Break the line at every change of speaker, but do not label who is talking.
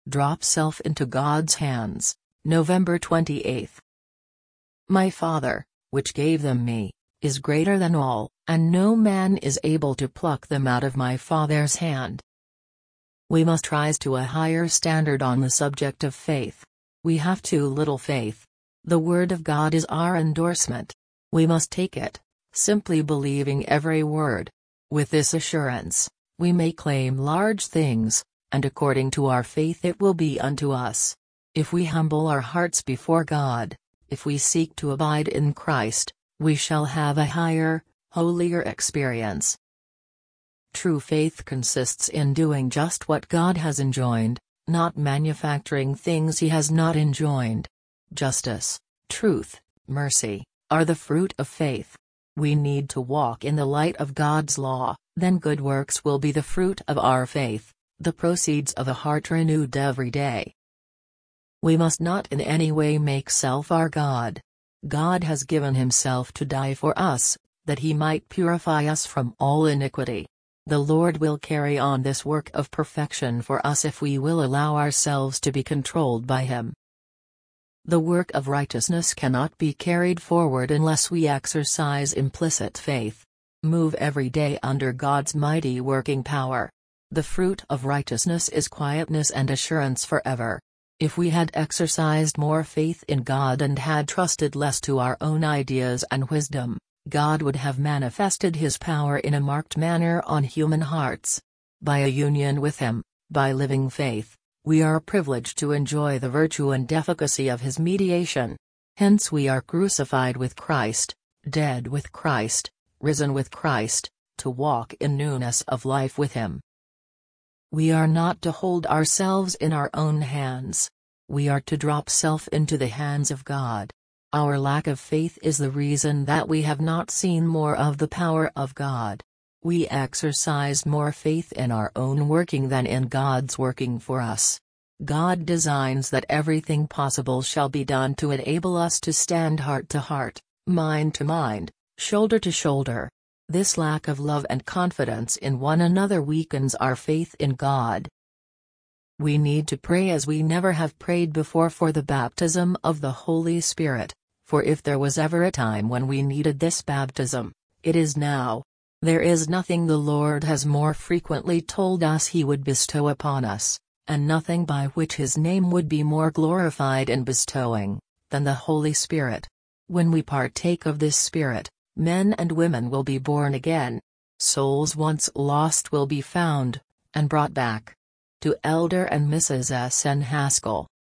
Drop self into God's hands, November 28. My Father, which gave them me, is greater than all, and no man is able to pluck them out of my Father's hand. We must rise to a higher standard on the subject of faith. We have too little faith. The Word of God is our endorsement. We must take it, simply believing every word. With this assurance, we may claim large things, and according to our faith it will be unto us. If we humble our hearts before God, if we seek to abide in Christ, we shall have a higher, holier experience. True faith consists in doing just what God has enjoined, not manufacturing things He has not enjoined. Justice, truth, mercy, are the fruit of faith. We need to walk in the light of God's law, then good works will be the fruit of our faith, the proceeds of a heart renewed every day. We must not in any way make self our God. God has given Himself to die for us, that He might purify us from all iniquity. The Lord will carry on this work of perfection for us if we will allow ourselves to be controlled by Him. The work of righteousness cannot be carried forward unless we exercise implicit faith. Move every day under God's mighty working power. The fruit of righteousness is quietness and assurance forever. If we had exercised more faith in God and had trusted less to our own ideas and wisdom, God would have manifested His power in a marked manner on human hearts. By a union with Him, by living faith, we are privileged to enjoy the virtue and efficacy of His mediation. Hence we are crucified with Christ, dead with Christ, risen with Christ, to walk in newness of life with Him. We are not to hold ourselves in our own hands. We are to drop self into the hands of God. Our lack of faith is the reason that we have not seen more of the power of God. We exercise more faith in our own working than in God's working for us. God designs that everything possible shall be done to enable us to stand heart to heart, mind to mind, shoulder to shoulder. This lack of love and confidence in one another weakens our faith in God. We need to pray as we never have prayed before for the baptism of the Holy Spirit, for if there was ever a time when we needed this baptism, it is now. There is nothing the Lord has more frequently told us He would bestow upon us, and nothing by which His name would be more glorified in bestowing, than the Holy Spirit. When we partake of this Spirit, men and women will be born again. Souls once lost will be found, and brought back. To Elder and Mrs. S. N. Haskell.